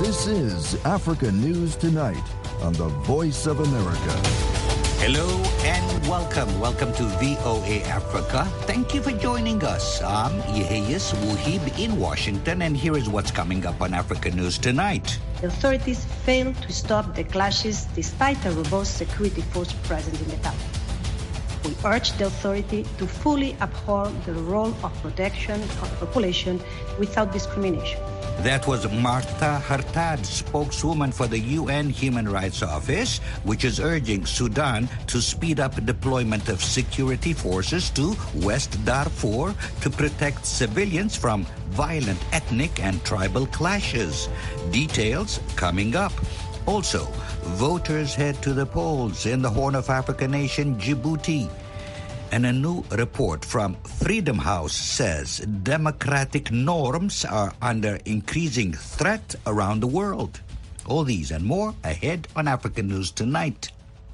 This is Africa News Tonight on the Voice of America. Hello and welcome. Welcome to VOA Africa. Thank you for joining us. I'm Yeheyes Wuhib in Washington, and here is what's coming up on Africa News Tonight. The authorities failed to stop the clashes despite a robust security force present in the town. We urge the authority to fully uphold the role of protection of the population without discrimination. That was Martha Hartad, spokeswoman for the UN Human Rights Office, which is urging Sudan to speed up deployment of security forces to West Darfur to protect civilians from violent ethnic and tribal clashes. Details coming up. Also, voters head to the polls in the Horn of Africa nation, Djibouti. And a new report from Freedom House says democratic norms are under increasing threat around the world. All these and more ahead on Africa News Tonight.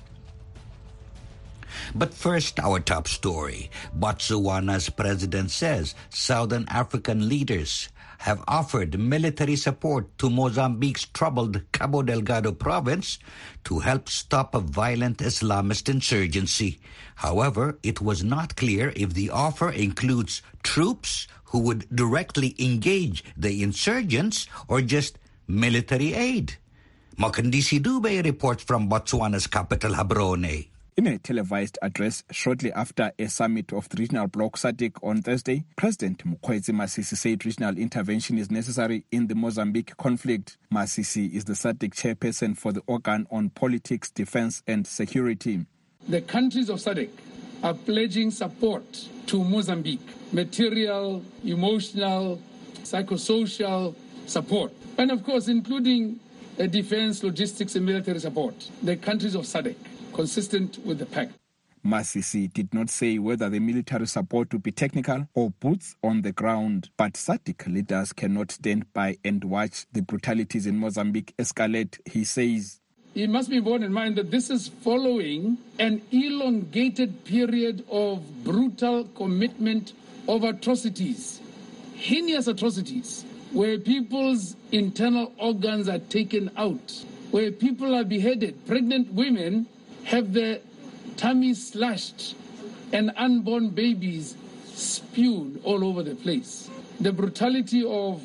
But first, our top story. Botswana's president says Southern African leaders have offered military support to Mozambique's troubled Cabo Delgado province to help stop a violent Islamist insurgency. However, it was not clear if the offer includes troops who would directly engage the insurgents or just military aid. Makandisi Dube reports from Botswana's capital, Gaborone. In a televised address shortly after a summit of the regional bloc SADC on Thursday, President Mokgweetsi Masisi said regional intervention is necessary in the Mozambique conflict. Masisi is the SADC chairperson for the organ on politics, defense and security. The countries of SADC are pledging support to Mozambique, material, emotional, psychosocial support, and of course including defense, logistics and military support. The countries of SADC, consistent with the pact. Masisi did not say whether the military support would be technical or boots on the ground, but SADC leaders cannot stand by and watch the brutalities in Mozambique escalate, he says. It must be borne in mind that this is following an elongated period of brutal commitment of atrocities, heinous atrocities, where people's internal organs are taken out, where people are beheaded, pregnant women have their tummies slashed, and unborn babies spewed all over the place. The brutality of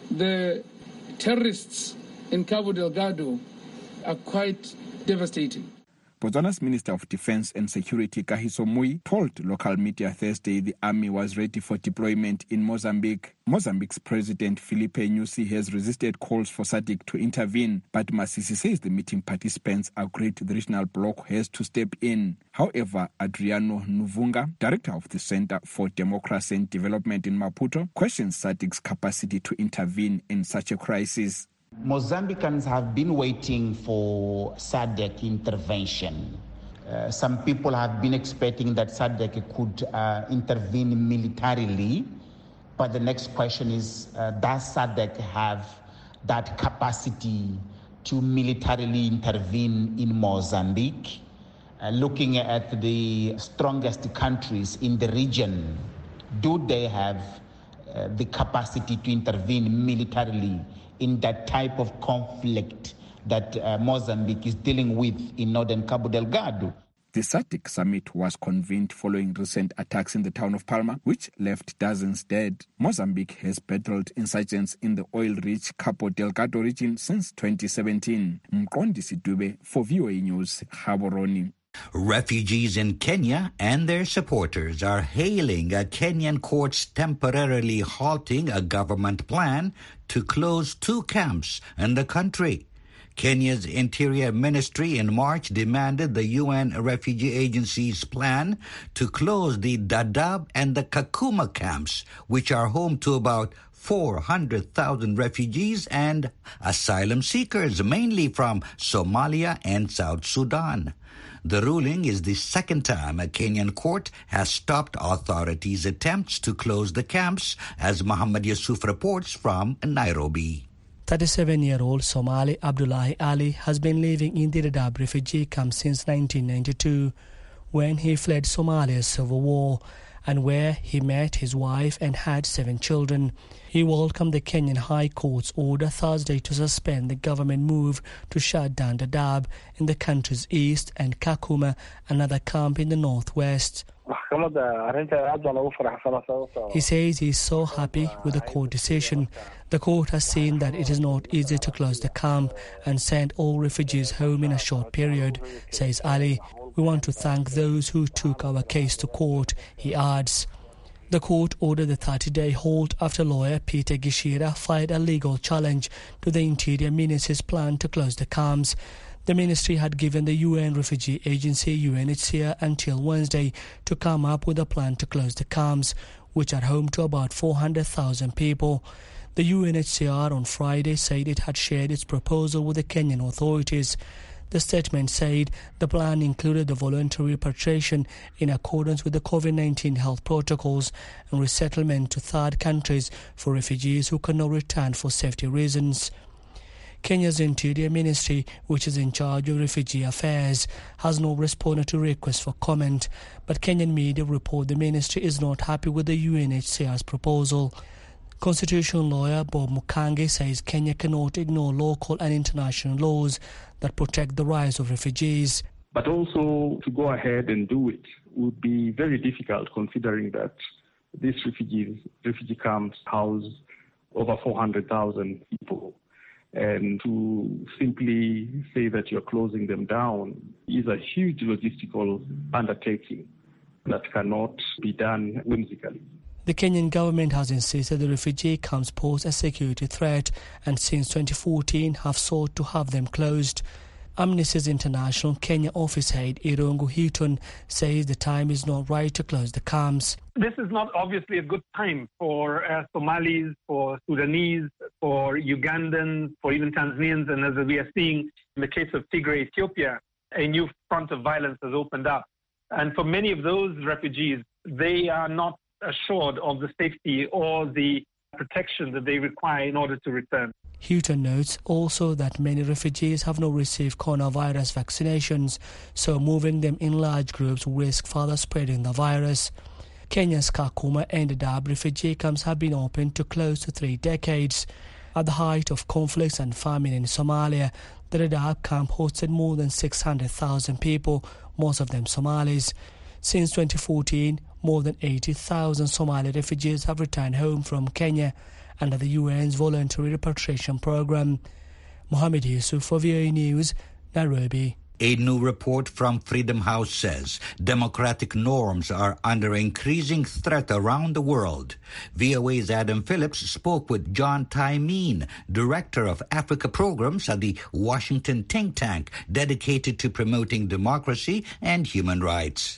the terrorists in Cabo Delgado are quite devastating. Botswana's Minister of Defense and Security, Kagiso Mui, told local media Thursday the army was ready for deployment in Mozambique. Mozambique's President Filipe Nyusi has resisted calls for SADC to intervene, but Masisi says the meeting participants agreed the regional bloc has to step in. However, Adriano Nuvunga, director of the Center for Democracy and Development in Maputo, questions SADC's capacity to intervene in such a crisis. Mozambicans have been waiting for SADC intervention. Some people have been expecting that SADC could intervene militarily. But the next question is, does SADC have that capacity to militarily intervene in Mozambique? Looking at the strongest countries in the region, do they have the capacity to intervene militarily in that type of conflict that Mozambique is dealing with in northern Cabo Delgado? The SADC summit was convened following recent attacks in the town of Palma, which left dozens dead. Mozambique has battled insurgents in the oil-rich Cabo Delgado region since 2017. Mqondisi Dube for VOA News, Gaborone. Refugees in Kenya and their supporters are hailing a Kenyan court's temporarily halting a government plan to close 2 camps in the country. Kenya's Interior Ministry in March demanded the UN Refugee Agency's plan to close the Dadaab and the Kakuma camps, which are home to about 400,000 refugees and asylum seekers, mainly from Somalia and South Sudan. The ruling is the second time a Kenyan court has stopped authorities' attempts to close the camps, as Muhammad Yusuf reports from Nairobi. 37-year-old Somali Abdullahi Ali has been living in the Dadaab refugee camp since 1992, when he fled Somalia's civil war. and where he met his wife and had 7 children. He welcomed the Kenyan High Court's order Thursday to suspend the government move to shut down Dadaab in the country's east and Kakuma, another camp in the northwest. He says he is so happy with the court decision. The court has seen that it is not easy to close the camp and send all refugees home in a short period, says Ali. We want to thank those who took our case to court, he adds. The court ordered a 30-day halt after lawyer Peter Gishira filed a legal challenge to the Interior Ministry's plan to close the camps. The ministry had given the UN Refugee Agency, UNHCR, until Wednesday to come up with a plan to close the camps, which are home to about 400,000 people. The UNHCR on Friday said it had shared its proposal with the Kenyan authorities. The statement said the plan included the voluntary repatriation in accordance with the COVID-19 health protocols and resettlement to third countries for refugees who cannot return for safety reasons. Kenya's Interior Ministry, which is in charge of refugee affairs, has not responded to requests for comment, but Kenyan media report the ministry is not happy with the UNHCR's proposal. Constitutional lawyer Bob Mukangi says Kenya cannot ignore local and international laws that protect the rights of refugees. But also to go ahead and do it would be very difficult, considering that these refugee camps house over 400,000 people. And to simply say that you're closing them down is a huge logistical undertaking that cannot be done whimsically. The Kenyan government has insisted the refugee camps pose a security threat and since 2014 have sought to have them closed. Amnesty International Kenya office head Irungu Hilton says the time is not right to close the camps. This is not obviously a good time for Somalis, for Sudanese, for Ugandans, for even Tanzanians, and as we are seeing in the case of Tigray, Ethiopia, a new front of violence has opened up. And for many of those refugees, they are not assured of the safety or the protection that they require in order to return. Hilton notes also that many refugees have not received coronavirus vaccinations, so moving them in large groups risk further spreading the virus. Kenya's Kakuma and Dadaab refugee camps have been open to close to 3 decades. At the height of conflicts and famine in Somalia, the Dadaab camp hosted more than 600,000 people, most of them Somalis. Since 2014, more than 80,000 Somali refugees have returned home from Kenya under the UN's voluntary repatriation program. Mohammed Yusuf for VOA News, Nairobi. A new report from Freedom House says democratic norms are under increasing threat around the world. VOA's Adam Phillips spoke with John Tymeen, Director of Africa Programs at the Washington think tank dedicated to promoting democracy and human rights.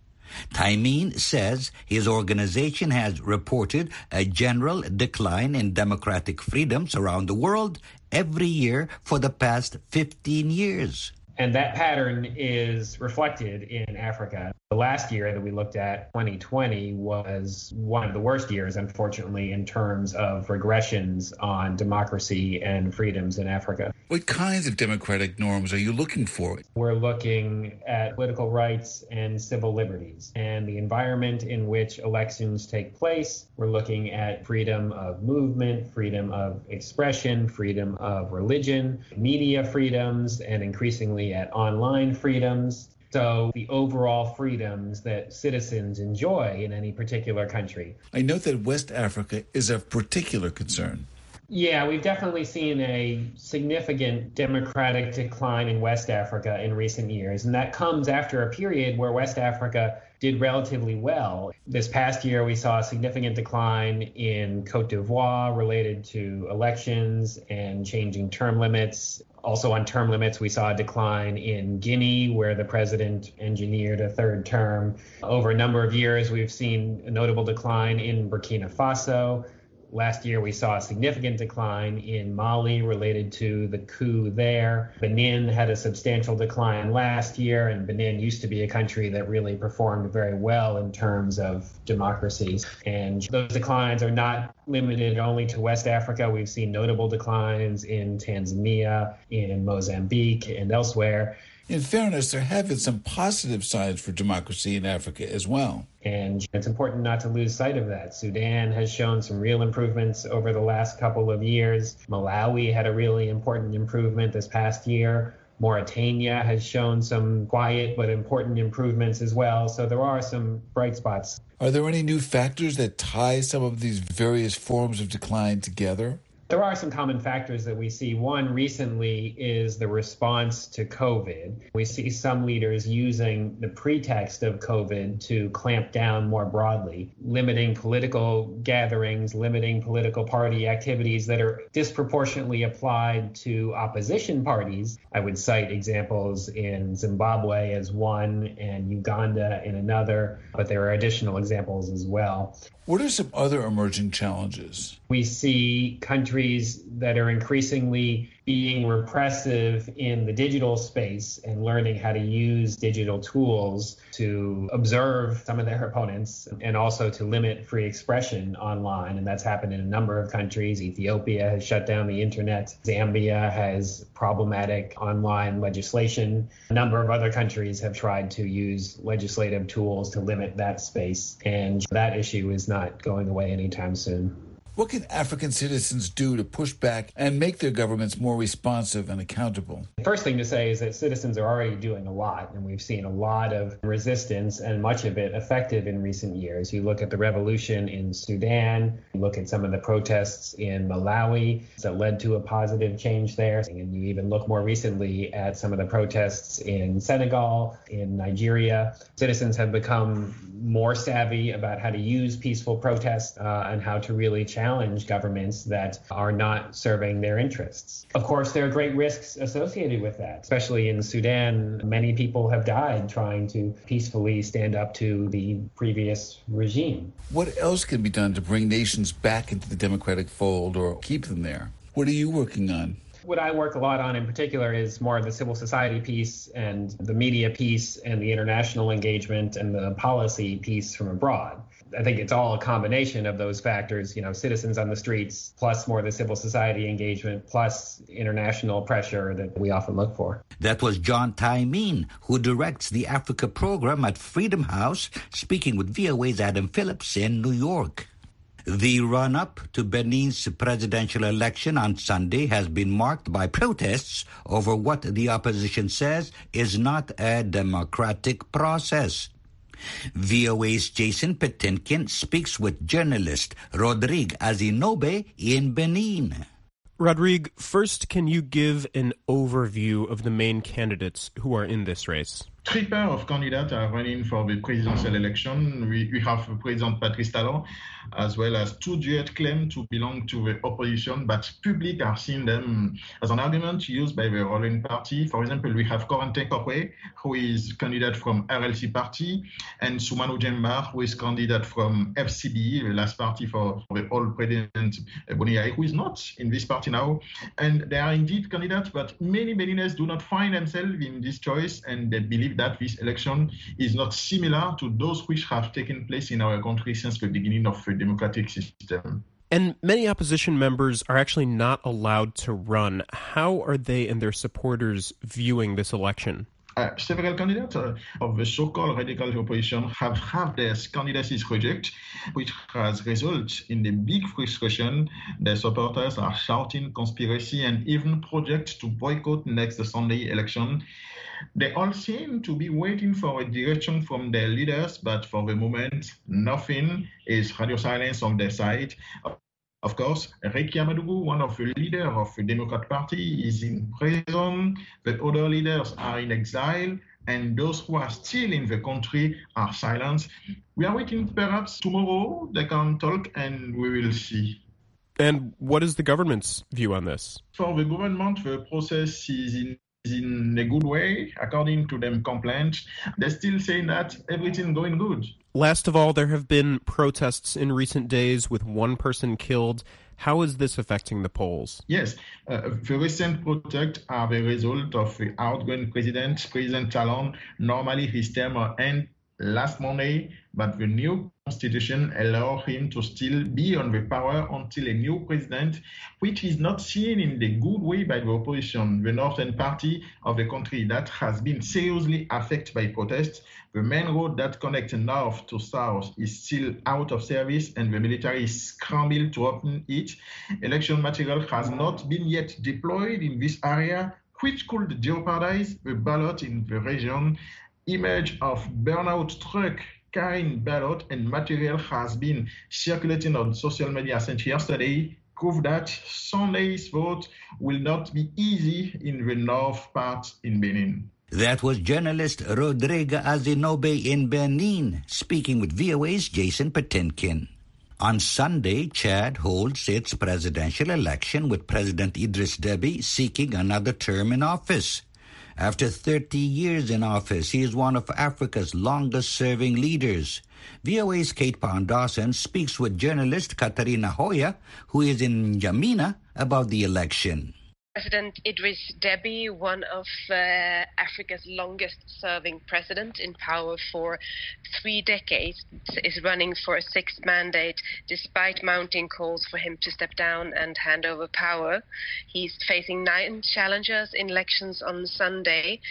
Tymeen says his organization has reported a general decline in democratic freedoms around the world every year for the past 15 years. And that pattern is reflected in Africa. The last year that we looked at, 2020, was one of the worst years, unfortunately, in terms of regressions on democracy and freedoms in Africa. What kinds of democratic norms are you looking for? We're looking at political rights and civil liberties and the environment in which elections take place. We're looking at freedom of movement, freedom of expression, freedom of religion, media freedoms, and increasingly at online freedoms. So the overall freedoms that citizens enjoy in any particular country. I note that West Africa is of particular concern. Yeah, we've definitely seen a significant democratic decline in West Africa in recent years, and that comes after a period where West Africa did relatively well. This past year, we saw a significant decline in Cote d'Ivoire related to elections and changing term limits. Also on term limits, we saw a decline in Guinea, where the president engineered a third term. Over a number of years, we've seen a notable decline in Burkina Faso. Last year, we saw a significant decline in Mali related to the coup there. Benin had a substantial decline last year, and Benin used to be a country that really performed very well in terms of democracy. And those declines are not limited only to West Africa. We've seen notable declines in Tanzania, in Mozambique, and elsewhere. In fairness, there have been some positive signs for democracy in Africa as well. And it's important not to lose sight of that. Sudan has shown some real improvements over the last couple of years. Malawi had a really important improvement this past year. Mauritania has shown some quiet but important improvements as well. So there are some bright spots. Are there any new factors that tie some of these various forms of decline together? There are some common factors that we see. One recently is the response to COVID. We see some leaders using the pretext of COVID to clamp down more broadly, limiting political gatherings, limiting political party activities that are disproportionately applied to opposition parties. I would cite examples in Zimbabwe as one and Uganda in another, but there are additional examples as well. What are some other emerging challenges? We see countries that are increasingly being repressive in the digital space and learning how to use digital tools to observe some of their opponents and also to limit free expression online. And that's happened in a number of countries. Ethiopia has shut down the internet. Zambia has problematic online legislation. A number of other countries have tried to use legislative tools to limit that space. And that issue is not going away anytime soon. What can African citizens do to push back and make their governments more responsive and accountable? The first thing to say is that citizens are already doing a lot, and we've seen a lot of resistance and much of it effective in recent years. You look at the revolution in Sudan, you look at some of the protests in Malawi that led to a positive change there, and you even look more recently at some of the protests in Senegal, in Nigeria. Citizens have become more savvy about how to use peaceful protest and how to really challenge governments that are not serving their interests. Of course, there are great risks associated with that, especially in Sudan. Many people have died trying to peacefully stand up to the previous regime. What else can be done to bring nations back into the democratic fold or keep them there? What are you working on? What I work a lot on in particular is more of the civil society piece and the media piece and the international engagement and the policy piece from abroad. I think it's all a combination of those factors, citizens on the streets, plus more the civil society engagement, plus international pressure that we often look for. That was John Taimin, who directs the Africa program at Freedom House, speaking with VOA's Adam Phillips in New York. The run-up to Benin's presidential election on Sunday has been marked by protests over what the opposition says is not a democratic process. VOA's Jason Petinkin speaks with journalist Rodrigue Azinobe in Benin. Rodrigue, first, can you give an overview of the main candidates who are in this race? Three pairs of candidates are running for the presidential election. We have President Patrice Talon, as well as two duet claim to belong to the opposition, but public are seeing them as an argument used by the ruling party. For example, we have Corentin Kokwe, who is candidate from RLC party, and Soumano Djembar, who is candidate from FCBE, the last party for the old President Boniai, who is not in this party now. And they are indeed candidates, but many Beninese do not find themselves in this choice, and they believe that this election is not similar to those which have taken place in our country since the beginning of the democratic system. And many opposition members are actually not allowed to run. How are they and their supporters viewing this election? Several candidates of the so-called radical opposition have had their candidacies rejected, which has resulted in a big frustration. Their supporters are shouting conspiracy and even project to boycott next Sunday election. They all seem to be waiting for a direction from their leaders, but for the moment, nothing is radio silence on their side. Of course, Rekia Madougou, one of the leaders of the Democrat Party, is in prison. The other leaders are in exile, and those who are still in the country are silent. We are waiting. Perhaps tomorrow they can talk, and we will see. And what is the government's view on this? For the government, the process is in a good way, according to them complaints. They're still saying that everything going good. Last of all, there have been protests in recent days with one person killed. How is this affecting the polls? Yes, the recent protests are the result of the outgoing President Talon. Normally his term ends last Monday, but the new Constitution allow him to still be on the power until a new president, which is not seen in the good way by the opposition, the northern party of the country that has been seriously affected by protests. The main road that connects north to south is still out of service and the military is scrambled to open it. Election material has not been yet deployed in this area, which could jeopardize the ballot in the region. Image of burnout truck carrying ballot and material has been circulating on social media since yesterday, prove that Sunday's vote will not be easy in the north part in Benin. That was journalist Rodrigo Azinobe in Benin, speaking with VOA's Jason Patinkin. On Sunday, Chad holds its presidential election with President Idris Deby seeking another term in office. After 30 years in office, he is one of Africa's longest-serving leaders. VOA's Kate Pound-Dawson speaks with journalist Katarina Hoya, who is in N'Djamena, about the election. President Idris Deby, one of Africa's longest-serving president in power for 3 decades, is running for a 6th mandate despite mounting calls for him to step down and hand over power. He's facing 9 challengers in elections on Sunday.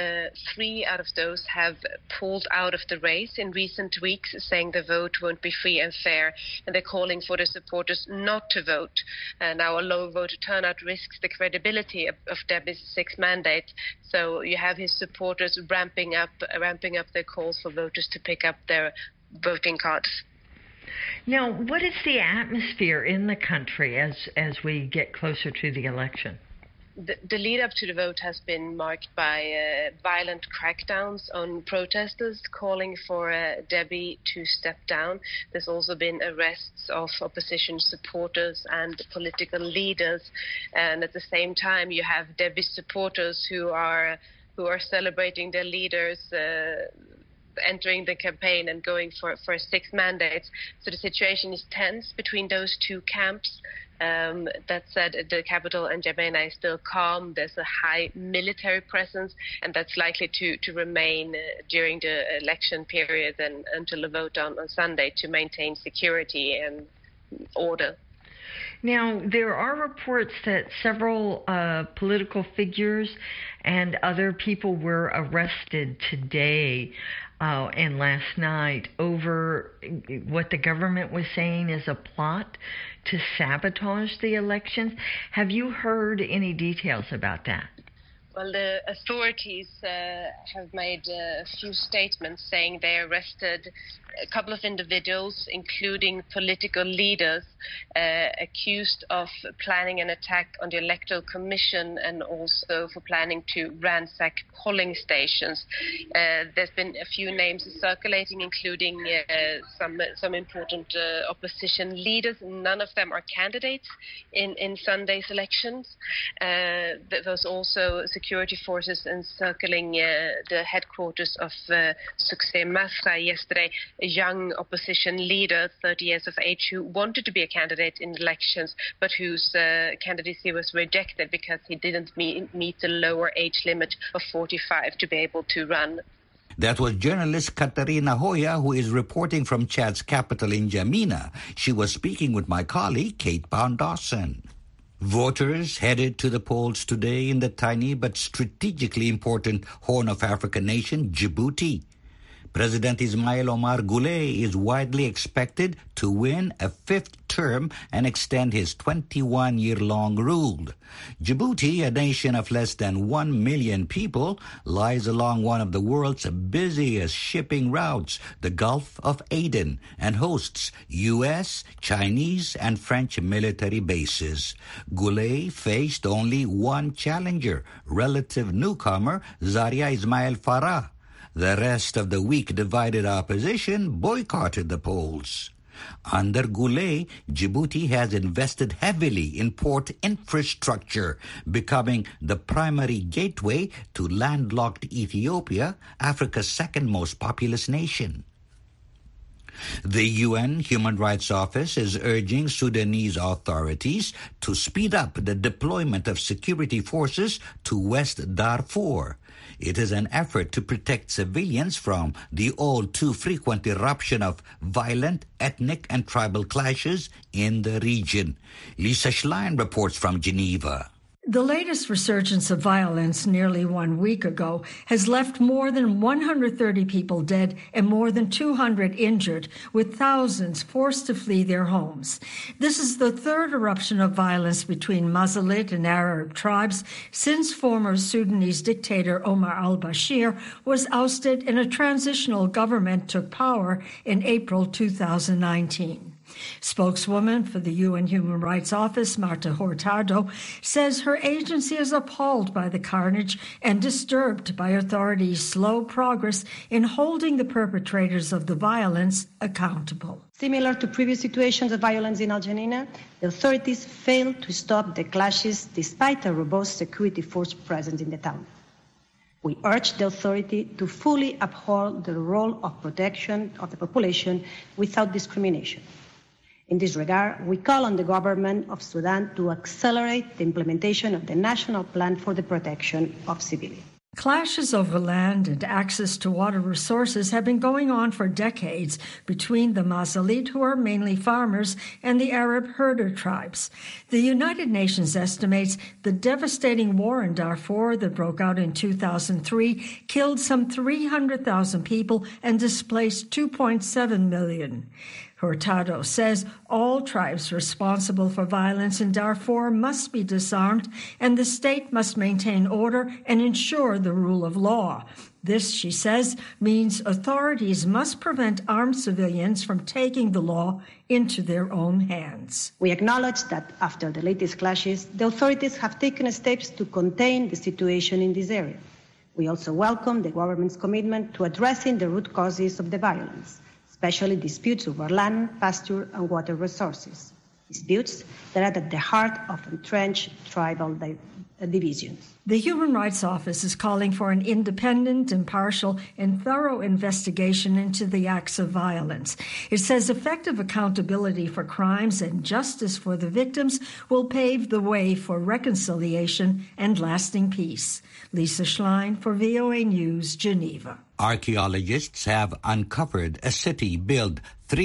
3 out of those have pulled out of the race in recent weeks, saying the vote won't be free and fair, and they're calling for the supporters not to vote. Now, a low voter turnout risks the credibility of Deby's 6th mandate, so you have his supporters ramping up their calls for voters to pick up their voting cards. Now, what is the atmosphere in the country as we get closer to the election? The lead up to the vote has been marked by violent crackdowns on protesters calling for Deby to step down. There's also been arrests of opposition supporters and political leaders, and at the same time you have Deby's supporters who are celebrating their leaders entering the campaign and going for 6 mandates. So the situation is tense between those 2 camps. That said, the capital N'Djamena is still calm. There's a high military presence, and that's likely to remain during the election period and until the vote on Sunday, to maintain security and order. Now, there are reports that several political figures and other people were arrested today and last night over what the government was saying is a plot to sabotage the elections. Have you heard any details about that? Well, the authorities have made a few statements saying they arrested a couple of individuals, including political leaders, accused of planning an attack on the Electoral Commission and also for planning to ransack polling stations. There's been a few names circulating, including some important opposition leaders. None of them are candidates in Sunday's elections. There's also security forces encircling the headquarters of Succès Masra yesterday, a young opposition leader, 30 years of age, who wanted to be a candidate in elections, but whose candidacy was rejected because he didn't meet the lower age limit of 45 to be able to run. That was journalist Katarina Hoya, who is reporting from Chad's capital in N'Djamena. She was speaking with my colleague, Kate Pound-Dawson. Voters headed to the polls today in the tiny but strategically important Horn of Africa nation, Djibouti. President Ismail Omar Guelleh is widely expected to win a 5th term and extend his 21-year-long rule. Djibouti, a nation of less than 1 million people, lies along one of the world's busiest shipping routes, the Gulf of Aden, and hosts U.S., Chinese, and French military bases. Guelleh faced only one challenger, relative newcomer Zaria Ismail Farah. The rest of the weak divided opposition boycotted the polls. Under Guelleh, Djibouti has invested heavily in port infrastructure, becoming the primary gateway to landlocked Ethiopia, Africa's 2nd most populous nation. The UN Human Rights Office is urging Sudanese authorities to speed up the deployment of security forces to West Darfur. It is an effort to protect civilians from the all too frequent eruption of violent ethnic and tribal clashes in the region. Lisa Schlein reports from Geneva. The latest resurgence of violence nearly 1 week ago has left more than 130 people dead and more than 200 injured, with thousands forced to flee their homes. This is the third eruption of violence between Masalit and Arab tribes since former Sudanese dictator Omar al-Bashir was ousted and a transitional government took power in April 2019. Spokeswoman for the UN Human Rights Office, Marta Hurtado, says her agency is appalled by the carnage and disturbed by authorities' slow progress in holding the perpetrators of the violence accountable. Similar to previous situations of violence in Al Janina, the authorities failed to stop the clashes despite a robust security force present in the town. We urge the authority to fully uphold the role of protection of the population without discrimination. In this regard, we call on the government of Sudan to accelerate the implementation of the National Plan for the Protection of Civilians. Clashes over land and access to water resources have been going on for decades between the Masalit, who are mainly farmers, and the Arab herder tribes. The United Nations estimates the devastating war in Darfur that broke out in 2003 killed some 300,000 people and displaced 2.7 million. Hurtado says all tribes responsible for violence in Darfur must be disarmed and the state must maintain order and ensure the rule of law. This, she says, means authorities must prevent armed civilians from taking the law into their own hands. We acknowledge that after the latest clashes, the authorities have taken steps to contain the situation in this area. We also welcome the government's commitment to addressing the root causes of the violence, especially disputes over land, pasture, and water resources, disputes that are at the heart of entrenched tribal divisions. The Human Rights Office is calling for an independent, impartial, and thorough investigation into the acts of violence. It says effective accountability for crimes and justice for the victims will pave the way for reconciliation and lasting peace. Lisa Schlein for VOA News, Geneva. Archaeologists have uncovered a city built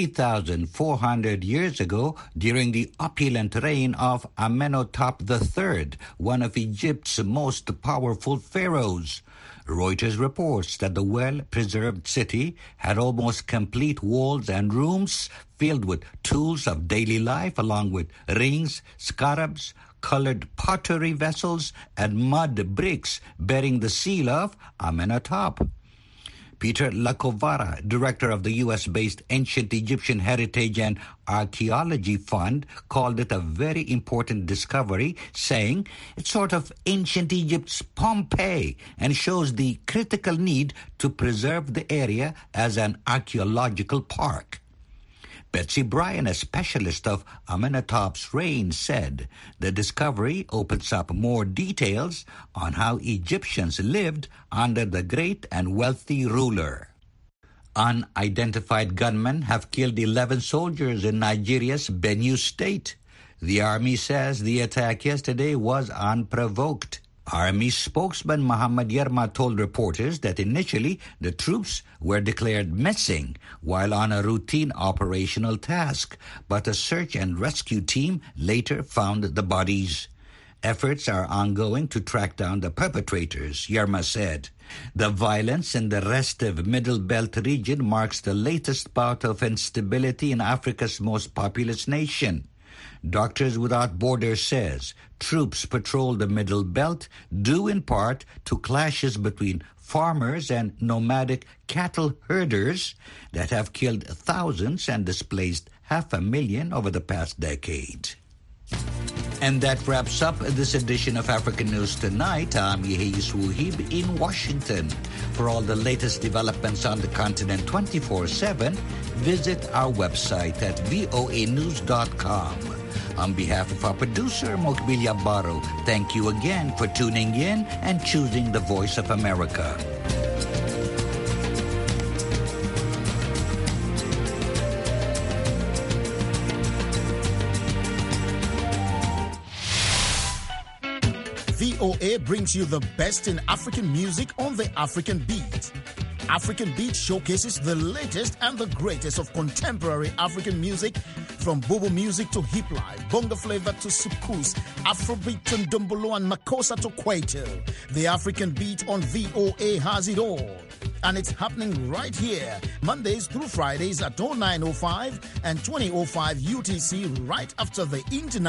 3,400 years ago during the opulent reign of Amenhotep III, one of Egypt's most powerful pharaohs. Reuters reports that the well-preserved city had almost complete walls and rooms filled with tools of daily life, along with rings, scarabs, colored pottery vessels, and mud bricks bearing the seal of Amenhotep. Peter Lacovara, director of the U.S.-based Ancient Egyptian Heritage and Archaeology Fund, called it a very important discovery, saying it's sort of ancient Egypt's Pompeii and shows the critical need to preserve the area as an archaeological park. Betsy Bryan, a specialist of Amenhotep's reign, said the discovery opens up more details on how Egyptians lived under the great and wealthy ruler. Unidentified gunmen have killed 11 soldiers in Nigeria's Benue state. The army says the attack yesterday was unprovoked. Army spokesman Muhammad Yerma told reporters that initially the troops were declared missing while on a routine operational task, but a search and rescue team later found the bodies. Efforts are ongoing to track down the perpetrators, Yerma said. The violence in the restive Middle Belt region marks the latest bout of instability in Africa's most populous nation. Doctors Without Borders says troops patrol the Middle Belt due in part to clashes between farmers and nomadic cattle herders that have killed thousands and displaced 500,000 over the past decade. And that wraps up this edition of African News Tonight. I'm Yehis Wuhib in Washington. For all the latest developments on the continent 24/7, visit our website at voanews.com. On behalf of our producer, Mokbilia Baro, thank you again for tuning in and choosing the Voice of America. VOA brings you the best in African music on the African Beat. African Beat showcases the latest and the greatest of contemporary African music, from Bobo music to hip life, bongo flavor to soukous, Afrobeat to ndombolo and makossa to kwaito. The African Beat on VOA has it all. And it's happening right here, Mondays through Fridays at 09:05 and 20:05 UTC, right after the international